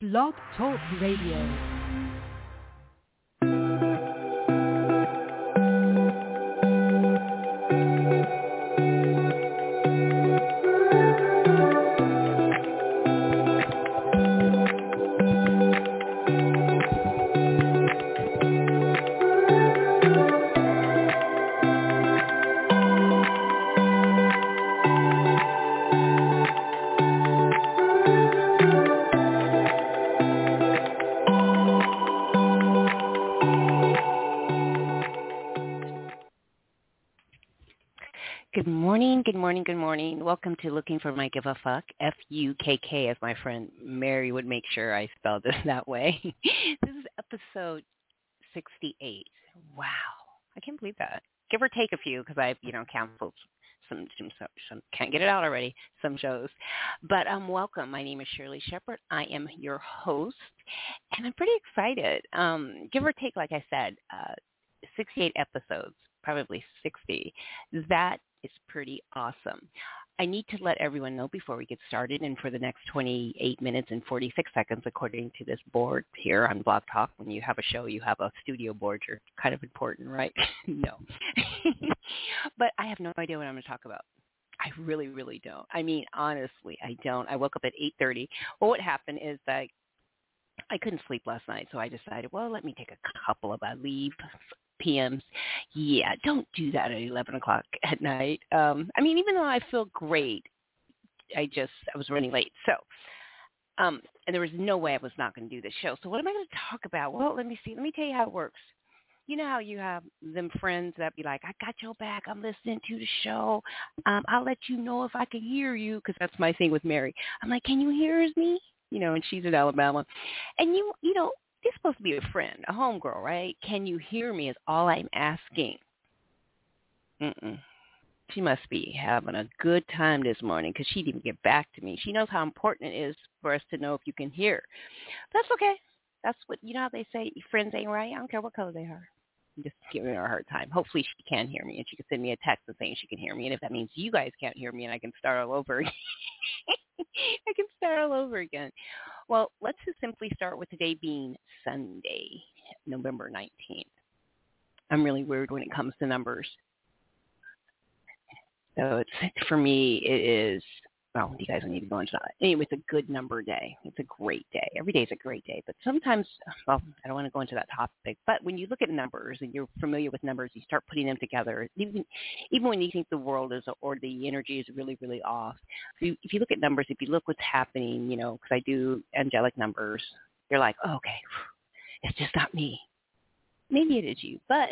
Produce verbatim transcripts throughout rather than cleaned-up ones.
Blog Talk Radio. Good morning, good morning, good morning. Welcome to Looking for My Give a Fuck, F U K K, as my friend Mary would make sure I spelled it that way. This is episode sixty-eight. Wow. I can't believe that. Give or take a few, because I've, you know, canceled some, some, some, some, can't get it out already, some shows. But um, welcome. My name is Shirley Shepard. I am your host, and I'm pretty excited. Um, give or take, like I said, uh, sixty-eight episodes, probably sixty. That is pretty awesome. I need to let everyone know before we get started, and for the next twenty-eight minutes and forty-six seconds, according to this board here on Blog Talk, when you have a show, you have a studio board. You're kind of important, right? No. But I have no idea what I'm going to talk about. I really, really don't. I mean, honestly, I don't. I woke up at eight thirty. Well, what happened is that I couldn't sleep last night, so I decided, well, let me take a couple of uh, leave P Ms. Yeah, don't do that at eleven o'clock at night. Um, I mean, even though I feel great, I just, I was running late. So, um, and there was no way I was not going to do this show. So what am I going to talk about? Well, let me see. Let me tell you how it works. You know how you have them friends that be like, I got your back. I'm listening to the show. Um, I'll let you know if I can hear you, because that's my thing with Mary. I'm like, can you hear me? You know, and she's in Alabama. And, you, you know, you're supposed to be a friend, a homegirl, right? Can you hear me is all I'm asking. Mm-mm. She must be having a good time this morning, because she didn't get back to me. She knows how important it is for us to know if you can hear. That's okay. That's what, you know how they say, friends ain't right? I don't care what color they are. I'm just giving her a hard time. Hopefully she can hear me, and she can send me a text and saying she can hear me. And if that means you guys can't hear me and I can start all over again, I can start all over again. Well, let's just simply start with today being Sunday, November nineteenth. I'm really weird when it comes to numbers. So it's, for me, it is, well, you guys don't need to go into that. Anyway, it's a good number day. It's a great day. Every day is a great day. But sometimes, well, I don't want to go into that topic. But when you look at numbers and you're familiar with numbers, you start putting them together. Even, even when you think the world is, or the energy is really, really off. So you, if you look at numbers, if you look what's happening, you know, because I do angelic numbers, you're like, oh, okay, it's just not me. Maybe it is you, but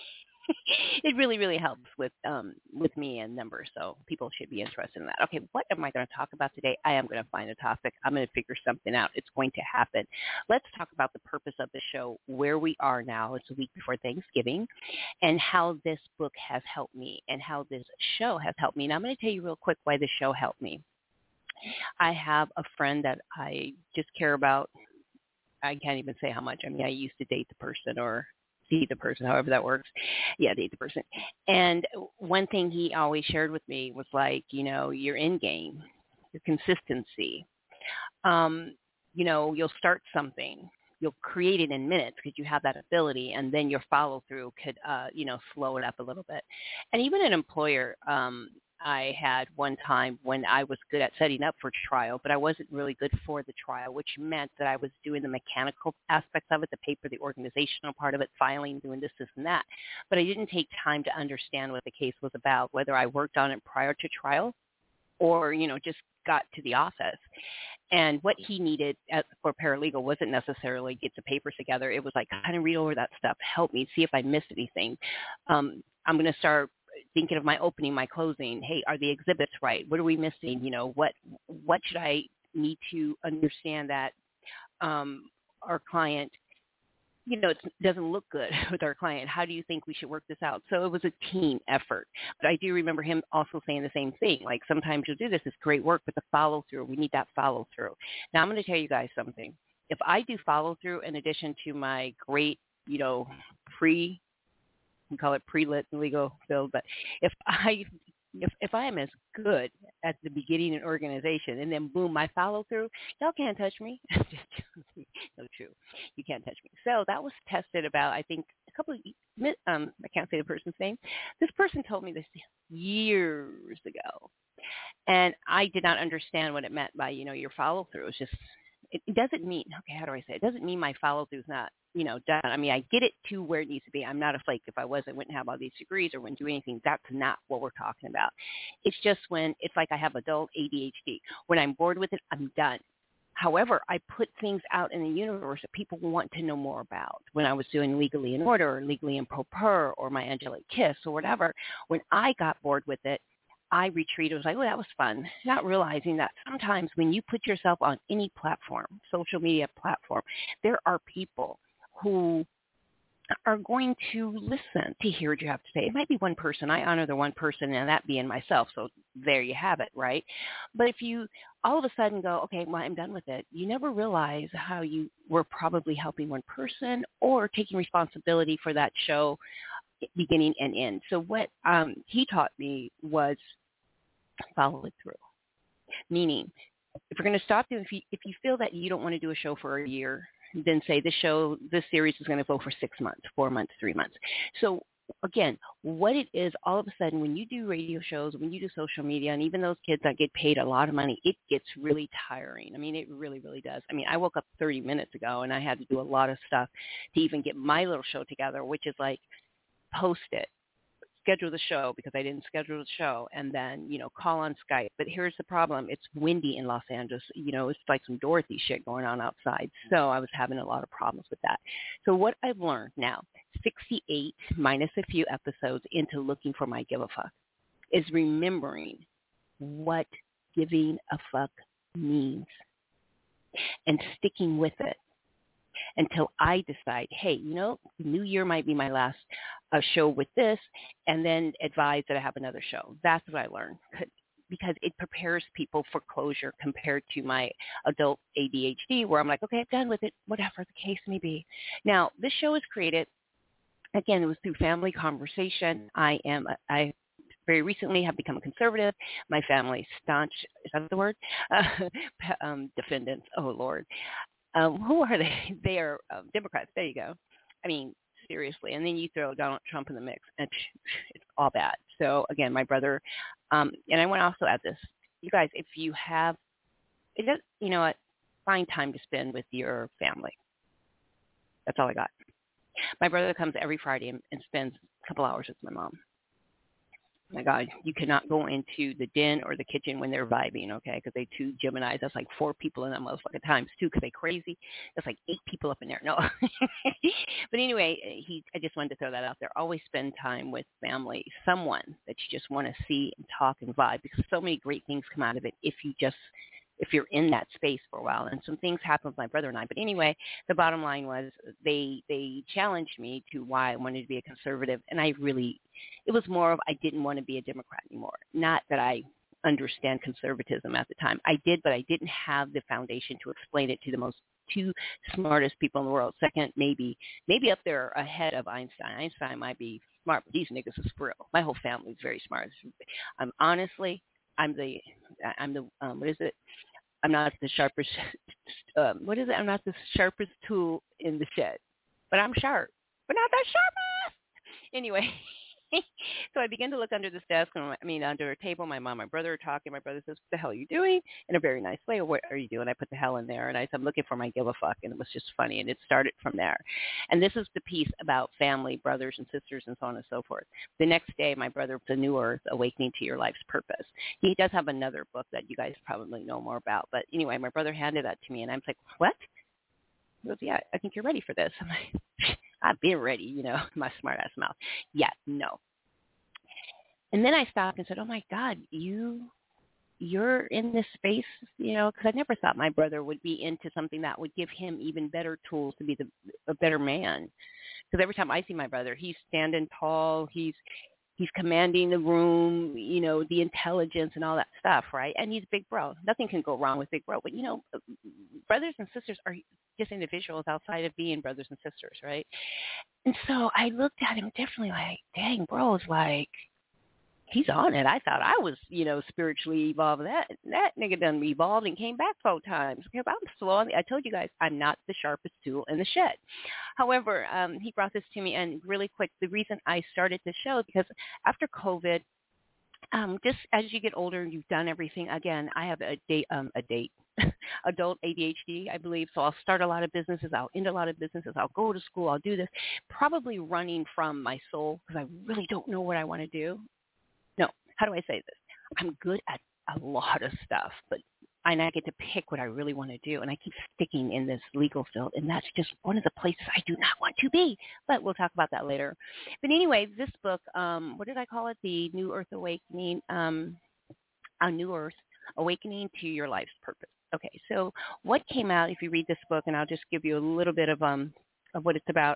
it really, really helps with um, with me and numbers, so people should be interested in that. Okay, what am I going to talk about today? I am going to find a topic. I'm going to figure something out. It's going to happen. Let's talk about the purpose of the show, where we are now. It's a week before Thanksgiving, and how this book has helped me and how this show has helped me. And I'm going to tell you real quick why this show helped me. I have a friend that I just care about. I can't even say how much. I mean, I used to date the person or see the person, however that works. Yeah, date the person. And one thing he always shared with me was like, you know, your end game, your consistency. Um, you know, you'll start something. You'll create it in minutes because you have that ability, and then your follow-through could, uh, you know, slow it up a little bit. And even an employer, um, I had one time when I was good at setting up for trial, but I wasn't really good for the trial, which meant that I was doing the mechanical aspects of it, the paper, the organizational part of it, filing, doing this, this, and that. But I didn't take time to understand what the case was about, whether I worked on it prior to trial or, you know, just got to the office. And what he needed as, for paralegal wasn't necessarily get the papers together. It was like, kind of read over that stuff, help me, see if I missed anything. Um, I'm going to start thinking of my opening, my closing. Hey, are the exhibits right? What are we missing? You know, what what should I need to understand that um, our client, you know, it doesn't look good with our client. How do you think we should work this out? So it was a team effort. But I do remember him also saying the same thing. Like, sometimes you'll do this, it's great work, but the follow through, we need that follow through. Now I'm going to tell you guys something. If I do follow through in addition to my great, you know, pre we call it pre-lit legal field, but if I if if I am as good at the beginning in organization and then boom, my follow through, y'all can't touch me. so true. You can't touch me. So that was tested about, I think, a couple of, um, I can't say the person's name. This person told me this years ago. And I did not understand what it meant by, you know, your follow through. It's just, it, it doesn't mean, okay, how do I say it? It doesn't mean my follow through is not, you know, done. I mean, I get it to where it needs to be. I'm not a flake. If I was, I wouldn't have all these degrees or wouldn't do anything. That's not what we're talking about. It's just when, it's like I have adult A D H D. When I'm bored with it, I'm done. However, I put things out in the universe that people want to know more about. When I was doing Legally in Order or Legally Improper or my Angelic Kiss or whatever, when I got bored with it, I retreated. I was like, oh, that was fun. Not realizing that sometimes when you put yourself on any platform, social media platform, there are people who are going to listen to hear what you have to say. It might be one person. I honor the one person, and that being myself. So there you have it, right? But if you all of a sudden go, okay, well, I'm done with it, you never realize how you were probably helping one person or taking responsibility for that show beginning and end. So what um, he taught me was follow it through. Meaning, if you're going to stop doing, if you, if you feel that you don't want to do a show for a year, then say this show, this series is going to go for six months, four months, three months. So again, what it is, all of a sudden, when you do radio shows, when you do social media, and even those kids that get paid a lot of money, it gets really tiring. I mean, it really, really does. I mean, I woke up thirty minutes ago, and I had to do a lot of stuff to even get my little show together, which is like post it, schedule the show because I didn't schedule the show, and then, you know, call on Skype. But here's the problem. It's windy in Los Angeles. You know, it's like some Dorothy shit going on outside. So I was having a lot of problems with that. So what I've learned now, sixty-eight minus a few episodes into looking for my give a fuck, is remembering what giving a fuck means and sticking with it until I decide, hey, you know, New Year might be my last uh, show with this, and then advise that I have another show. That's what I learned, because it prepares people for closure compared to my adult A D H D, where I'm like, okay, I'm done with it, whatever the case may be. Now, this show was created, again, it was through family conversation. I am, I very recently have become a conservative. My family staunch, is that the word? Uh, um, defendants, oh, Lord. Um, who are they? They are um, Democrats. There you go. I mean, seriously. And then you throw Donald Trump in the mix, and it's all bad. So, again, my brother, um, and I want to also add this. You guys, if you have, it does, you know what, find time to spend with your family. That's all I got. My brother comes every Friday and, and spends a couple hours with my mom. My God, you cannot go into the den or the kitchen when they're vibing, okay? Because they two Geminis. That's like four people in that motherfucker times two, because they crazy. That's like eight people up in there. No. But anyway, he. I just wanted to throw that out there. Always spend time with family, someone that you just want to see and talk and vibe, because so many great things come out of it if you just, if you're in that space for a while. And some things happened with my brother and I. But anyway, the bottom line was they they challenged me to why I wanted to be a conservative. And I really, it was more of I didn't want to be a Democrat anymore. Not that I understand conservatism at the time. I did, but I didn't have the foundation to explain it to the most two smartest people in the world. Second, maybe, maybe up there ahead of Einstein. Einstein might be smart, but these niggas is for real. My whole family is very smart. I'm honestly, I'm the, I'm the, um, what is it? I'm not the sharpest, um, what is it? I'm not the sharpest tool in the shed, but I'm sharp, but not that sharpest. Anyway, so I began to look under this desk, and I mean, under a table. My mom, my brother are talking. My brother says, what the hell are you doing? In a very nice way. What are you doing? I put the hell in there, and I said, I'm looking for my give a fuck, and it was just funny, and it started from there. And this is the piece about family, brothers and sisters, and so on and so forth. The next day, my brother, The New Earth, Awakening to Your Life's Purpose. He does have another book that you guys probably know more about. But anyway, my brother handed that to me, and I'm like, what? He goes, yeah, I think you're ready for this. I'm like, I've been ready, you know, my smart-ass mouth. Yeah, no. And then I stopped and said, oh, my God, you, you're in this space, you know, because I never thought my brother would be into something that would give him even better tools to be the, a better man. Because every time I see my brother, he's standing tall, he's he's commanding the room, you know, the intelligence and all that stuff, right? And he's big bro. Nothing can go wrong with big bro. But, you know, brothers and sisters are just individuals outside of being brothers and sisters, right? And so I looked at him differently, like, dang, bro, it's like, he's on it. I thought I was, you know, spiritually evolved. That that nigga done evolved and came back four times. Because I'm slow. on the- I told you guys, I'm not the sharpest tool in the shed. However, um, he brought this to me, and really quick, the reason I started the show is because after COVID, um, just as you get older and you've done everything, again, I have a date, um, a date, adult A D H D, I believe. So I'll start a lot of businesses. I'll end a lot of businesses. I'll go to school. I'll do this, probably running from my soul because I really don't know what I want to do. No, how do I say this? I'm good at a lot of stuff, but and I get to pick what I really want to do, and I keep sticking in this legal field, and that's just one of the places I do not want to be. But we'll talk about that later. But anyway, this book, um, what did I call it? The New Earth Awakening, um, A New Earth Awakening to Your Life's Purpose. Okay, so what came out, if you read this book, and I'll just give you a little bit of um of what it's about.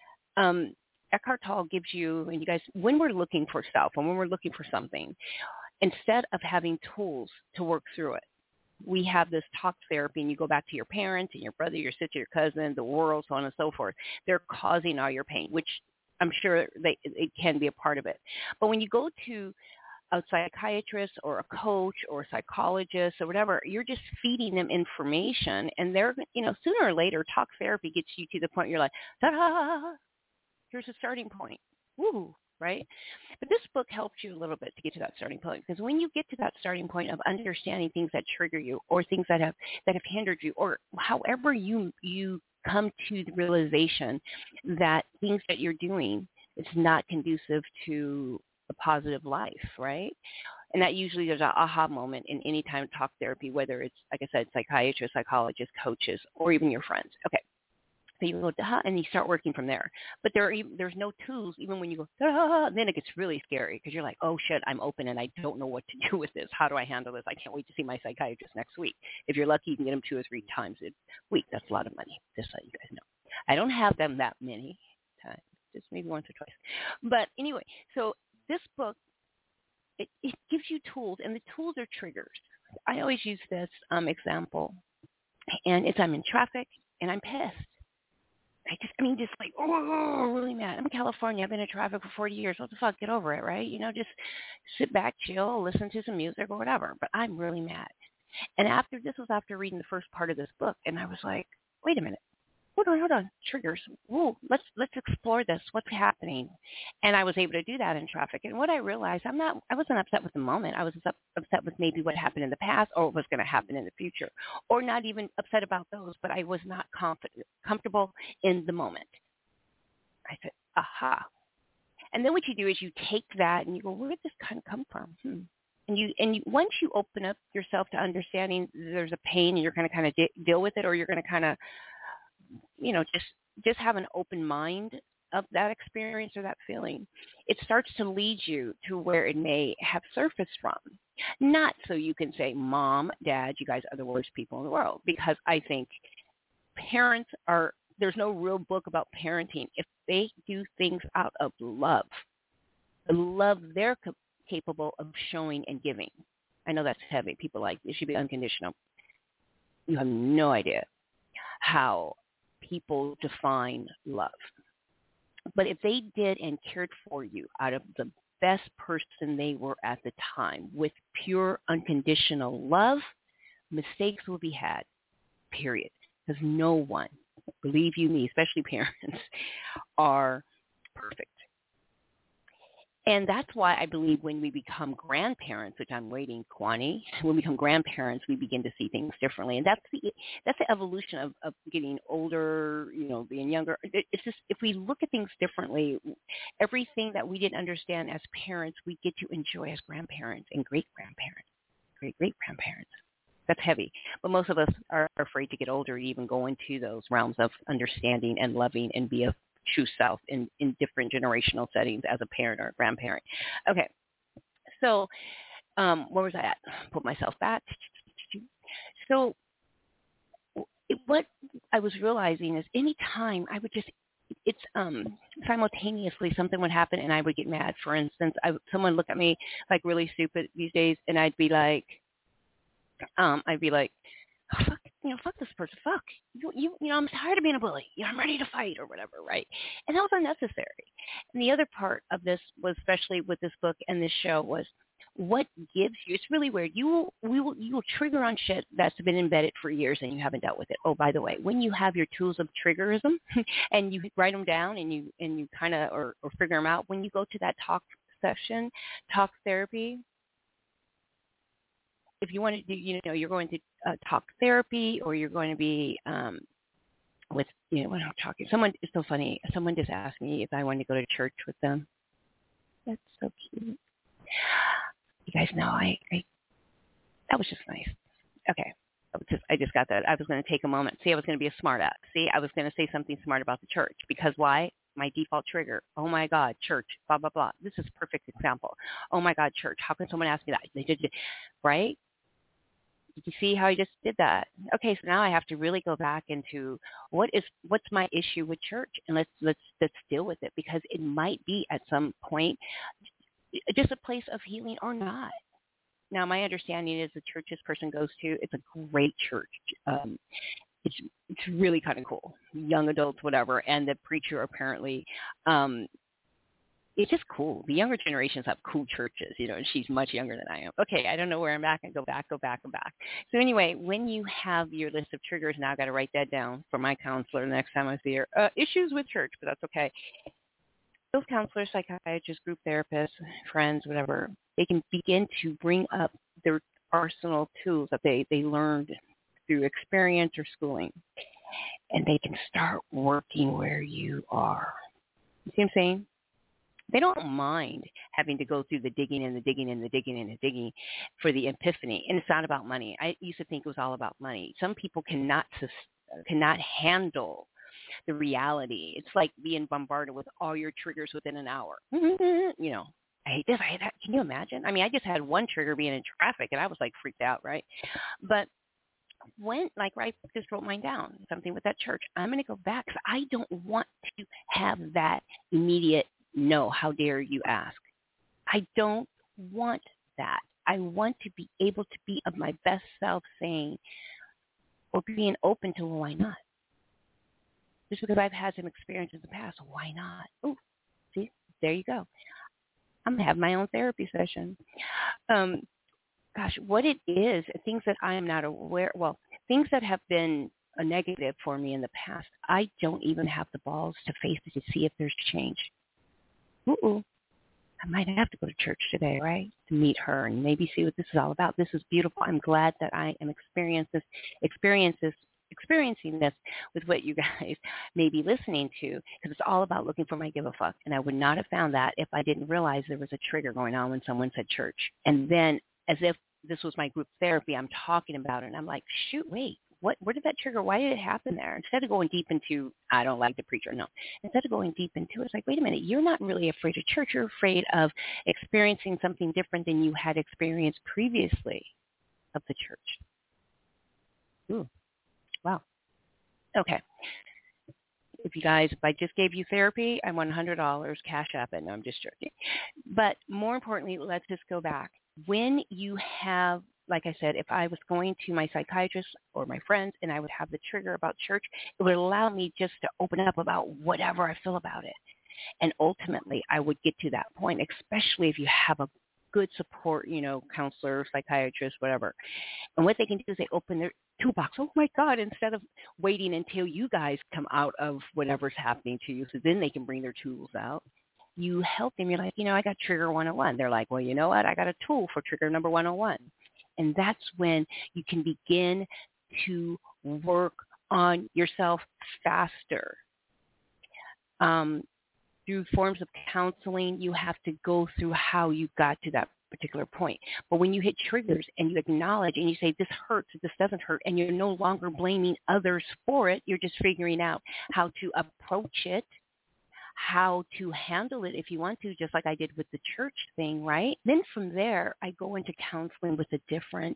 Um, Eckhart Tolle gives you, and you guys, when we're looking for self, and when we're looking for something, instead of having tools to work through it, we have this talk therapy, and you go back to your parents and your brother, your sister, your cousin, the world, so on and so forth. They're causing all your pain, which I'm sure they, it can be a part of it. But when you go to a psychiatrist or a coach or a psychologist or whatever, you're just feeding them information, and they're, you know, sooner or later, talk therapy gets you to the point you're like, ta-da, here's a starting point. Woo, right? But this book helps you a little bit to get to that starting point, because when you get to that starting point of understanding things that trigger you, or things that have that have hindered you, or however you you come to the realization that things that you're doing is not conducive to a positive life, right? And that usually there's an aha moment in any time of talk therapy, whether it's, like I said, psychiatrists, psychologists, coaches, or even your friends. Okay. So you go, duh, and you start working from there. But there are, there's no tools, even when you go, duh, then it gets really scary, because you're like, oh, shit, I'm open, and I don't know what to do with this. How do I handle this? I can't wait to see my psychiatrist next week. If you're lucky, you can get them two or three times a week. That's a lot of money, just so you guys know. I don't have them that many times, just maybe once or twice. But anyway, so this book, it, it gives you tools, and the tools are triggers. I always use this um, example, and it's I'm in traffic, and I'm pissed. I just, I mean, just like, oh, really mad. I'm in California. I've been in traffic for forty years. What the fuck? Get over it, right? You know, just sit back, chill, listen to some music or whatever. But I'm really mad. And after, this was after reading the first part of this book, and I was like, wait a minute. Hold on, hold on. Triggers. Whoa, let's let's explore this. What's happening? And I was able to do that in traffic. And what I realized, I'm not, I wasn't upset with the moment. I was upset with maybe what happened in the past, or what was going to happen in the future, or not even upset about those. But I was not confident, comfortable in the moment. I said, aha. And then what you do is you take that and you go, where did this kind of come from? Hmm. And you and you, once you open up yourself to understanding there's a pain, and you're going to kind of de- deal with it, or you're going to kind of, you know, just just have an open mind of that experience or that feeling, it starts to lead you to where it may have surfaced from. Not so you can say, Mom, Dad, you guys are the worst people in the world, because I think parents are, there's no real book about parenting. If they do things out of love, the love they're cap- capable of showing and giving. I know that's heavy. People like, it should be unconditional. You have no idea how people define love. But if they did and cared for you out of the best person they were at the time, with pure unconditional love, mistakes will be had, period. Because no one, believe you me, especially parents, are perfect. And that's why I believe when we become grandparents, which I'm waiting, Kwani, when we become grandparents, we begin to see things differently. And that's the that's the evolution of, of getting older, you know, being younger. It's just, if we look at things differently, everything that we didn't understand as parents, we get to enjoy as grandparents and great-grandparents, great-great-grandparents. That's heavy. But most of us are afraid to get older to even go into those realms of understanding and loving and be a true self in, in different generational settings as a parent or a grandparent. Okay, so um, where was I at? Put myself back. So it, what I was realizing is any time I would just, it's um, simultaneously something would happen and I would get mad. For instance, I, someone look at me like really stupid these days, and I'd be like, um, I'd be like, oh, fuck, you know, fuck this person, fuck. you, you, you know, I'm tired of being a bully. You know, I'm ready to fight or whatever, right? And that was unnecessary. And the other part of this was, especially with this book and this show, was what gives you. It's really weird. You will, we will, you will trigger on shit that's been embedded for years and you haven't dealt with it. Oh, by the way, when you have your tools of triggerism and you write them down and you and you kind of or, or figure them out, when you go to that talk session, talk therapy. If you want to do, you know, you're going to uh, talk therapy, or you're going to be um, with, you know, when I'm talking, someone, it's so funny. Someone just asked me if I wanted to go to church with them. That's so cute. You guys know, I, I that was just nice. Okay. I, was just, I just got that. I was going to take a moment. See, I was going to be a smart ass. See, I was going to say something smart about the church. Because why? My default trigger. Oh, my God, church, blah, blah, blah. This is a perfect example. Oh, my God, church. How can someone ask me that? They did, right? Did you see how I just did that? Okay, so now I have to really go back into what is what's my issue with church, and let's let's let's deal with it, because it might be at some point just a place of healing or not. Now, my understanding is the church this person goes to, it's a great church. Um, it's it's really kind of cool, young adults, whatever, and the preacher apparently. Um, It's just cool. The younger generations have cool churches, you know, and she's much younger than I am. Okay, I don't know where I'm back. I go back, go back, go back. So anyway, when you have your list of triggers, now I've got to write that down for my counselor the next time I see her. Uh, issues with church, but that's okay. Those counselors, psychiatrists, group therapists, friends, whatever, they can begin to bring up their arsenal tools that they, they learned through experience or schooling, and they can start working where you are. You see what I'm saying? They don't mind having to go through the digging and the digging and the digging and the digging for the epiphany. And it's not about money. I used to think it was all about money. Some people cannot cannot handle the reality. It's like being bombarded with all your triggers within an hour. You know, I hate this, I hate that. Can you imagine? I mean, I just had one trigger being in traffic, and I was like freaked out, right? But when, like, I just wrote mine down, something with that church. I'm going to go back because I don't want to have that immediate no, how dare you ask. I don't want that. I want to be able to be of my best self saying, or being open to, well, why not? Just because I've had some experience in the past, why not? Oh, see, there you go. I'm going to have my own therapy session. Um, gosh, what it is, things that I am not aware, well, things that have been a negative for me in the past, I don't even have the balls to face it to see if there's change. Ooh, I might have to go to church today, right, to meet her and maybe see what this is all about. This is beautiful. I'm glad that I am experience this, experience this, experiencing this with what you guys may be listening to, because it's all about looking for my give a fuck. And I would not have found that if I didn't realize there was a trigger going on when someone said church. And then, as if this was my group therapy, I'm talking about it, and I'm like, shoot, wait. What, where did that trigger? Why did it happen there? Instead of going deep into, I don't like the preacher, no. Instead of going deep into it, it's like, wait a minute, you're not really afraid of church. You're afraid of experiencing something different than you had experienced previously of the church. Ooh, wow. Okay. If you guys, if I just gave you therapy, I want one hundred dollars, cash up it. No, I'm just joking. But more importantly, let's just go back. When you have, like I said, if I was going to my psychiatrist or my friends and I would have the trigger about church, it would allow me just to open up about whatever I feel about it. And ultimately, I would get to that point, especially if you have a good support, you know, counselor, psychiatrist, whatever. And what they can do is they open their toolbox. Oh, my God, instead of waiting until you guys come out of whatever's happening to you, so then they can bring their tools out. You help them. You're like, you know, I got trigger one oh one. They're like, well, you know what? I got a tool for trigger number one oh one. And that's when you can begin to work on yourself faster. Um, through forms of counseling, you have to go through how you got to that particular point. But when you hit triggers and you acknowledge and you say, this hurts, this doesn't hurt, and you're no longer blaming others for it, you're just figuring out how to approach it, how to handle it if you want to, just like I did with the church thing, right? Then from there, I go into counseling with a different,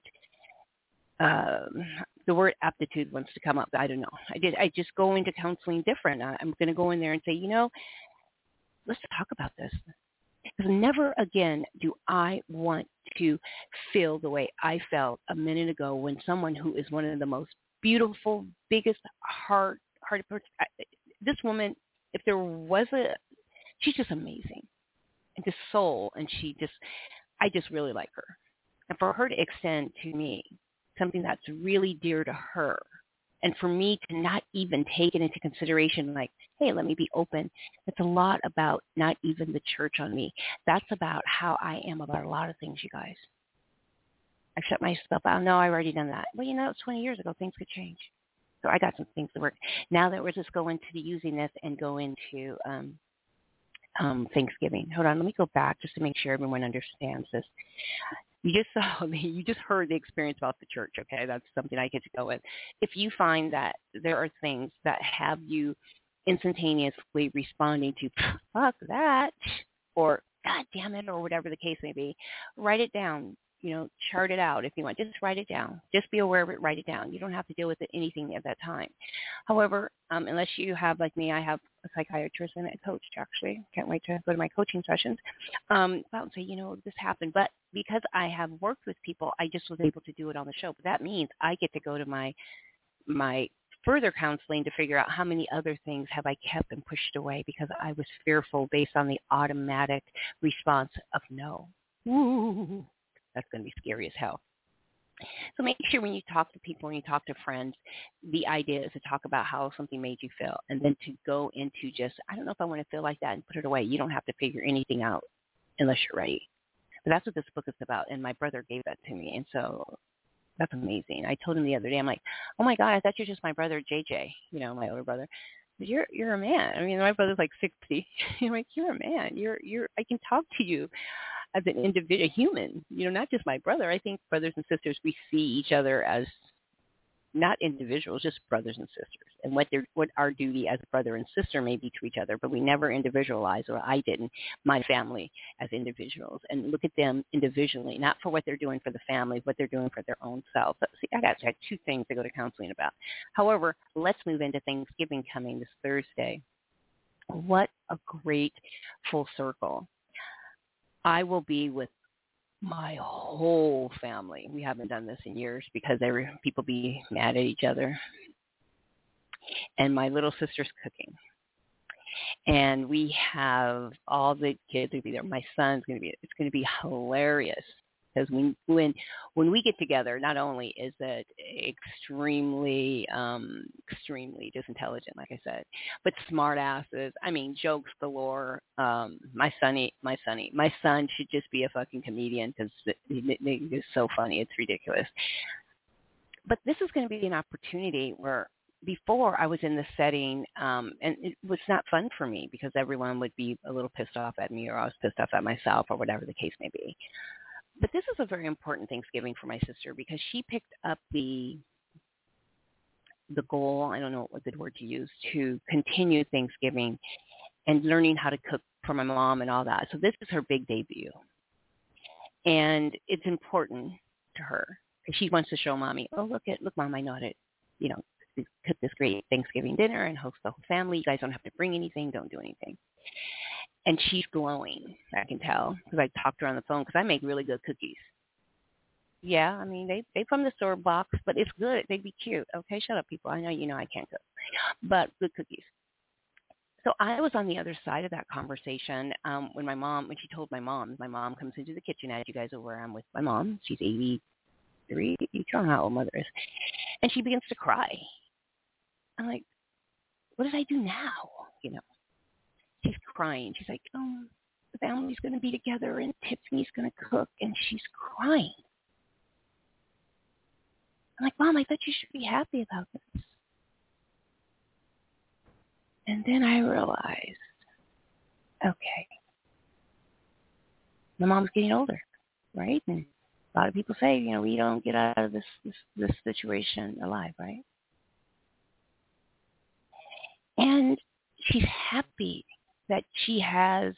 um, the word aptitude wants to come up. I don't know. I did. I just go into counseling different. I, I'm going to go in there and say, you know, let's talk about this. Because never again do I want to feel the way I felt a minute ago when someone who is one of the most beautiful, biggest heart, heart person. This woman, if there was a, she's just amazing. And just soul, and she just, I just really like her. And for her to extend to me something that's really dear to her, and for me to not even take it into consideration like, hey, let me be open, it's a lot about not even the church on me. That's about how I am about a lot of things, you guys. I shut myself out. No, I've already done that. Well, you know, it's twenty years ago. Things could change. So I got some things to work. Now that we're just going to the using this and go into um, um, Thanksgiving. Hold on. Let me go back just to make sure everyone understands this. You just saw me. You just heard the experience about the church, okay? That's something I get to go with. If you find that there are things that have you instantaneously responding to, fuck that, or God damn it, or whatever the case may be, write it down. You know, chart it out if you want. Just write it down. Just be aware of it. Write it down. You don't have to deal with it, anything at that time. However, um, unless you have, like me, I have a psychiatrist and a coach, actually. Can't wait to go to my coaching sessions. Um, and say, you know, this happened. But because I have worked with people, I just was able to do it on the show. But that means I get to go to my my further counseling to figure out how many other things have I kept and pushed away because I was fearful based on the automatic response of no. Ooh. That's going to be scary as hell. So make sure when you talk to people, when you talk to friends, the idea is to talk about how something made you feel, and then to go into just, I don't know if I want to feel like that, and put it away. You don't have to figure anything out unless you're ready. But that's what this book is about, and my brother gave that to me, and so that's amazing. I told him the other day, I'm like, oh my God, I thought you were just my brother J J, you know, my older brother. But you're you're a man. I mean, my brother's like sixty. I'm like, you're a man. You're you're. I can talk to you as an individual, a human, you know, not just my brother. I think brothers and sisters, we see each other as not individuals, just brothers and sisters, and what their what our duty as brother and sister may be to each other. But we never individualize, or I didn't, my family as individuals, and look at them individually, not for what they're doing for the family, what they're doing for their own self. But see, I got, I got two things to go to counseling about. However, let's move into Thanksgiving coming this Thursday. What a great full circle. I will be with my whole family. We haven't done this in years because every, people be mad at each other. And my little sister's cooking. And we have all the kids will be there. My son's going to be, it's going to be hilarious. Because when, when when we get together, not only is it extremely, um, extremely just intelligent, like I said, but smart asses. I mean, jokes galore. Um, my sonny, my sonny, my son should just be a fucking comedian because he's so funny. It's ridiculous. But this is going to be an opportunity where before I was in the setting, um, and it was not fun for me because everyone would be a little pissed off at me, or I was pissed off at myself, or whatever the case may be. But this is a very important Thanksgiving for my sister because she picked up the the goal, I don't know what the word to use, to continue Thanksgiving and learning how to cook for my mom and all that. So this is her big debut. And it's important to her because she wants to show mommy, oh, look at, look, Mom, I know how to, you know, cook this great Thanksgiving dinner and host the whole family. You guys don't have to bring anything. Don't do anything. And she's glowing, I can tell, because I talked to her on the phone because I make really good cookies. Yeah, I mean, they they from the store box, but it's good. They'd be cute. Okay, shut up, people. I know you know I can't cook, but good cookies. So I was on the other side of that conversation um, when my mom, when she told my mom, my mom comes into the kitchen, as you guys are aware, I'm with my mom. She's eighty-three. You don't know how old mother is. And she begins to cry. I'm like, what did I do now? You know. She's crying. She's like, oh, the family's going to be together and Tiffany's going to cook. And she's crying. I'm like, Mom, I thought you should be happy about this. And then I realized, okay, my mom's getting older, right? And a lot of people say, you know, we don't get out of this, this, this situation alive, right? And she's happy that she has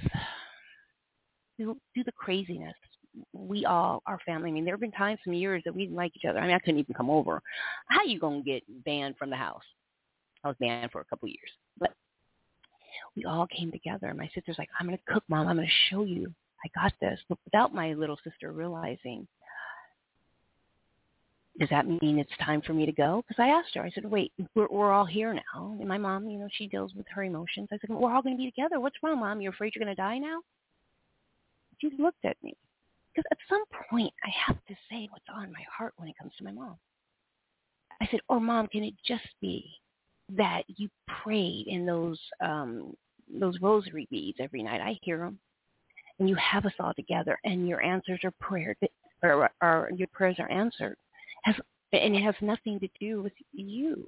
do, do the craziness. We all, our family, I mean, there have been times, some years that we didn't like each other. I mean, I couldn't even come over. How you going to get banned from the house? I was banned for a couple of years. But we all came together. My sister's like, I'm going to cook, Mom. I'm going to show you. I got this. But without my little sister realizing, does that mean it's time for me to go? Because I asked her, I said, wait, we're, we're all here now. And my mom, you know, she deals with her emotions. I said, we're all going to be together. What's wrong, Mom? You're afraid you're going to die now? She looked at me. Because at some point, I have to say what's on my heart when it comes to my mom. I said, or Mom, can it just be that you prayed in those um, those rosary beads every night? I hear them. And you have us all together, and your answers are prayer, or, or your prayers are answered. Has, and it has nothing to do with you.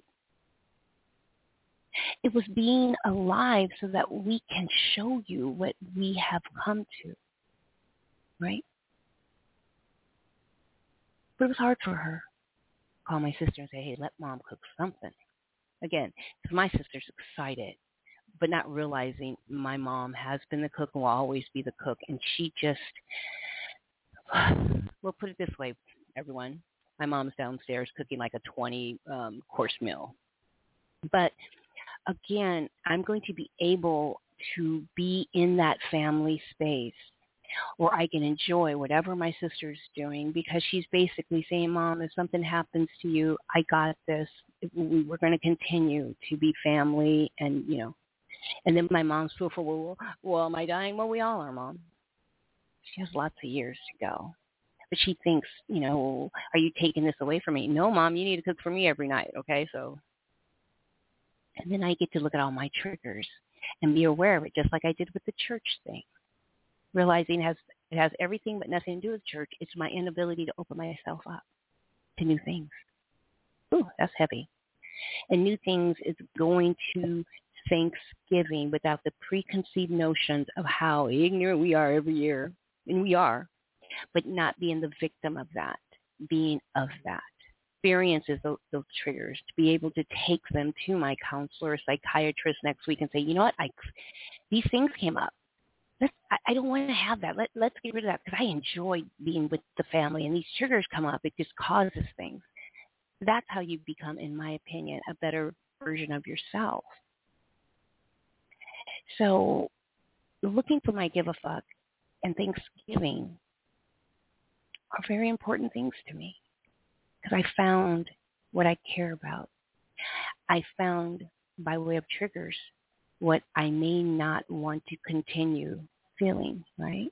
It was being alive so that we can show you what we have come to, right? But it was hard for her. Call my sister and say, hey, let Mom cook something. Again, because my sister's excited, but not realizing my mom has been the cook and will always be the cook. And she just, we'll put it this way, everyone. My mom's downstairs cooking like a twenty um, course meal. But again, I'm going to be able to be in that family space where I can enjoy whatever my sister's doing, because she's basically saying, Mom, if something happens to you, I got this. We're going to continue to be family. And, you know, and then my mom's feel for, well, well, am I dying? Well, we all are, Mom. She has lots of years to go. But she thinks, you know, are you taking this away from me? No, Mom, you need to cook for me every night, okay? So, and then I get to look at all my triggers and be aware of it, just like I did with the church thing. Realizing it has, it has everything but nothing to do with church. It's my inability to open myself up to new things. Ooh, that's heavy. And new things is going to Thanksgiving without the preconceived notions of how ignorant we are every year. And we are. But not being the victim of that, being of that. Experiences those, those triggers, to be able to take them to my counselor or psychiatrist next week and say, you know what, I, these things came up. Let's, I, I don't want to have that. Let, let's get rid of that, because I enjoy being with the family, and these triggers come up. It just causes things. That's how you become, in my opinion, a better version of yourself. So looking for my give a fuck and Thanksgiving are very important things to me, because I found what I care about. I found, by way of triggers, what I may not want to continue feeling, right?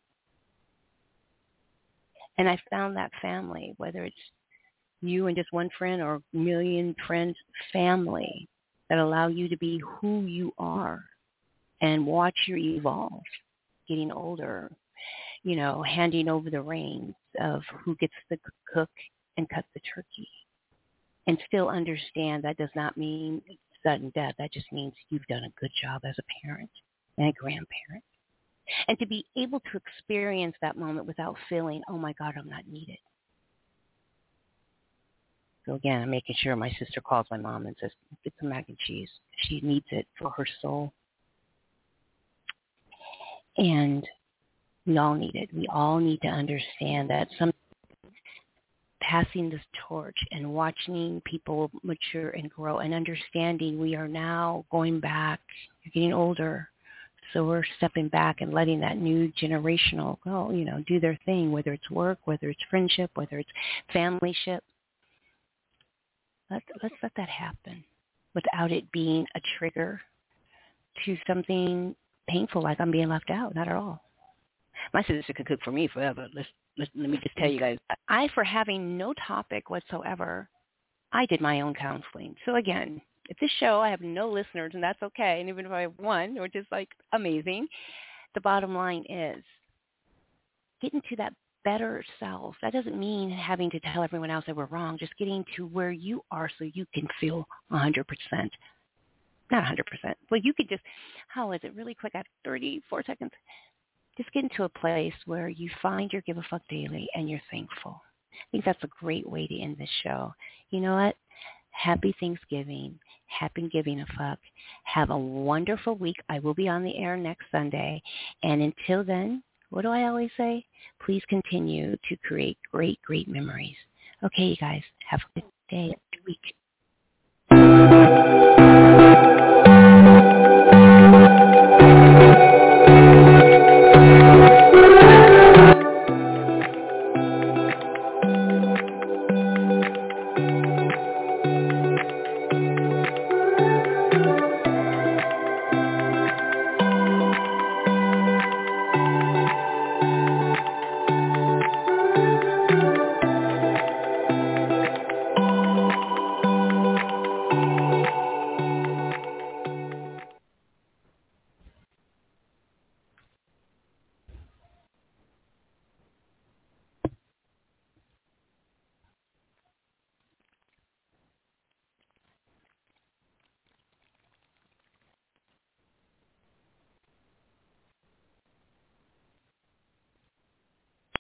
And I found that family, whether it's you and just one friend or a million friends, family that allow you to be who you are and watch you evolve, getting older, you know, handing over the reins of who gets to cook and cut the turkey. And still understand that does not mean sudden death. That just means you've done a good job as a parent and a grandparent. And to be able to experience that moment without feeling, oh my God, I'm not needed. So again, I'm making sure my sister calls my mom and says, get some mac and cheese. She needs it for her soul. And we all need it. We all need to understand that some passing this torch and watching people mature and grow and understanding we are now going back, you're getting older, so we're stepping back and letting that new generational go, you know, do their thing, whether it's work, whether it's friendship, whether it's familyship. Let's, let's let that happen without it being a trigger to something painful like I'm being left out. Not at all. My sister could cook for me forever. Let's, let's, let me just tell you guys, I, for having no topic whatsoever, I did my own counseling. So again, if this show, I have no listeners, and that's okay. And even if I have one, which is like amazing, the bottom line is getting to that better self. That doesn't mean having to tell everyone else that we're wrong, just getting to where you are so you can feel one hundred percent. Not one hundred percent. Well, you could just, how is it really quick? I have thirty-four seconds. Just get into a place where you find your give a fuck daily and you're thankful. I think that's a great way to end this show. You know what? Happy Thanksgiving. Happy giving a fuck. Have a wonderful week. I will be on the air next Sunday. And until then, what do I always say? Please continue to create great, great memories. Okay, you guys. Have a good day, week.